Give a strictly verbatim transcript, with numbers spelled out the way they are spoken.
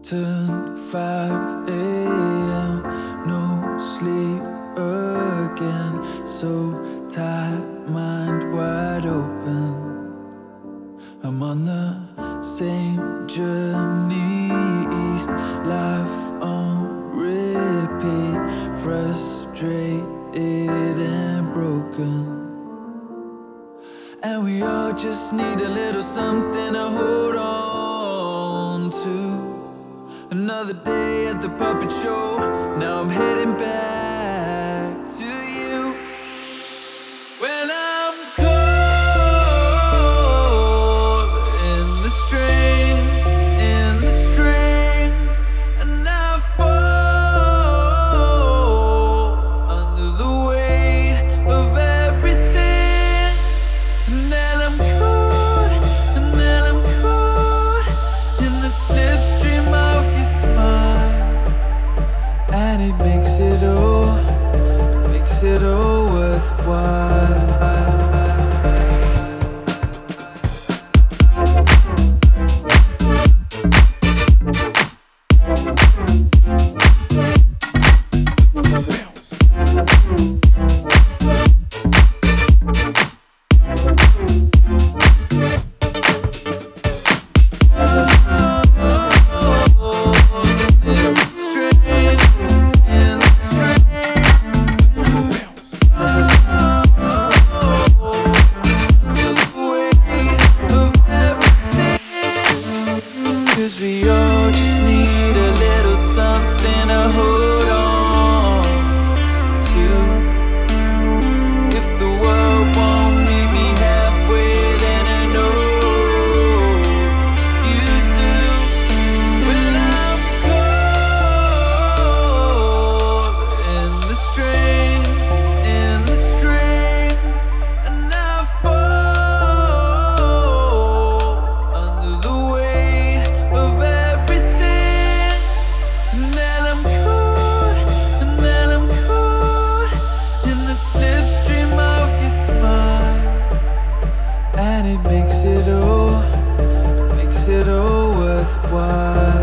Turned five a m, no sleep again. So tired, mind wide open. I'm on the same journey east, life on repeat, frustrated and broken. And we all just need a little something to hold on to. Another day at the puppet show, now I'm heading back to you. When I'm caught in the strings, in the strings, and I fall under the weight of everything. And then I'm caught, and then I'm caught in the slipstream of your smile. And it makes it all, it makes it all worthwhile. Cause we all just need a little something to hold on to. If the world won't meet me halfway, then I know you do. When I'm caught in the strings, in the strings, and I fall under the weight of everything. And then I'm caught, and then I'm caught in the slipstream of your smile. And it makes it all, it makes it all worthwhile.